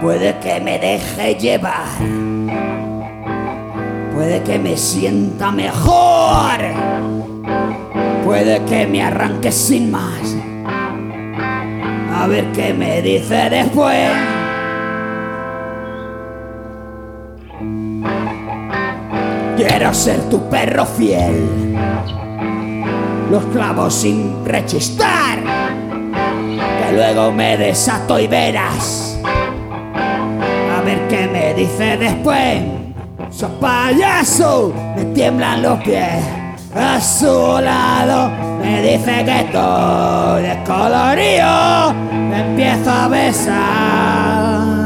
Puede que me deje llevar, puede que me sienta mejor, puede que me arranque sin más. A ver qué me dice después. Quiero ser tu perro fiel, los clavos sin rechistar, que luego me desato y verás. A ver qué me dice después. Sos payaso, me tiemblan los pies. A su lado me dice que estoy descolorido. Me empiezo a besar.